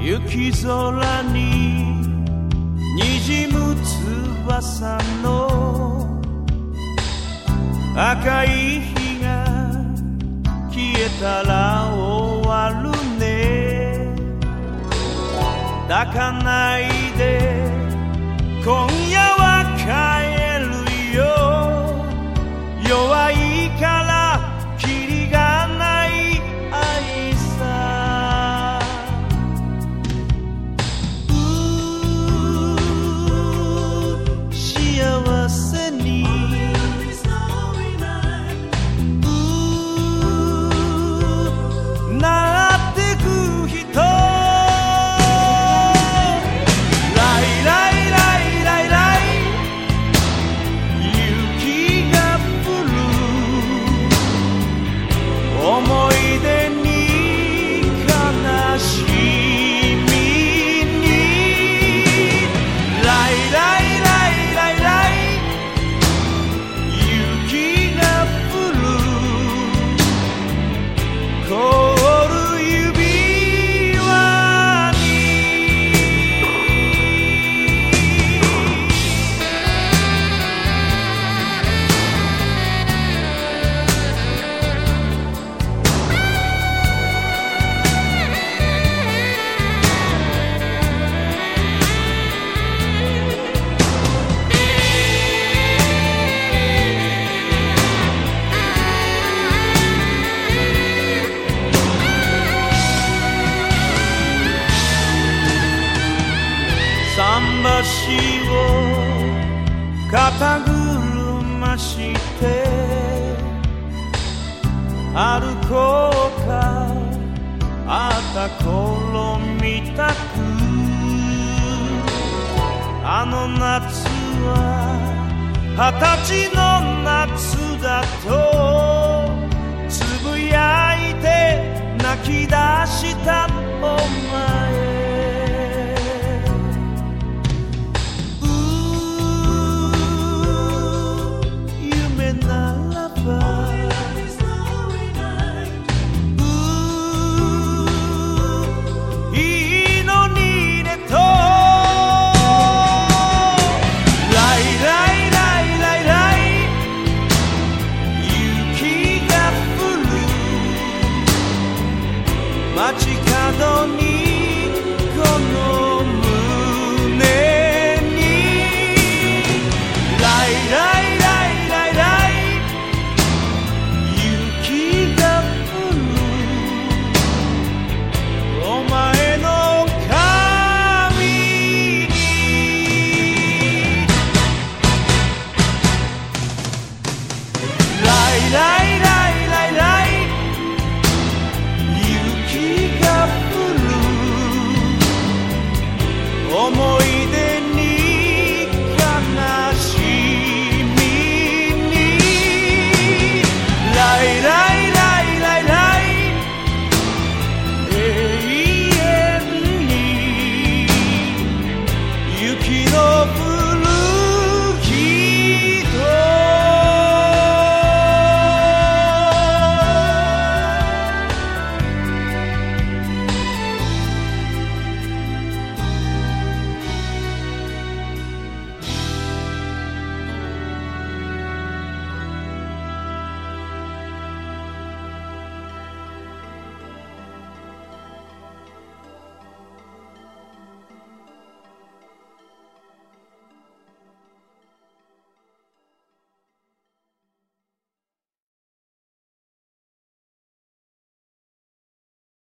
雪空に滲む翼の赤い日が消えたら終わるね。泣かないで今夜は帰るよ。弱いからキリがない愛さ。幸せになってく人。思い出に悲しみにライライライライライ雪が降る凍る指輪に。桟橋を肩車して歩こうか。あった頃みたくあの夏は20歳の夏だとつぶやいて泣き出したお前。いいのにねとライライライライライ雪が降る街角に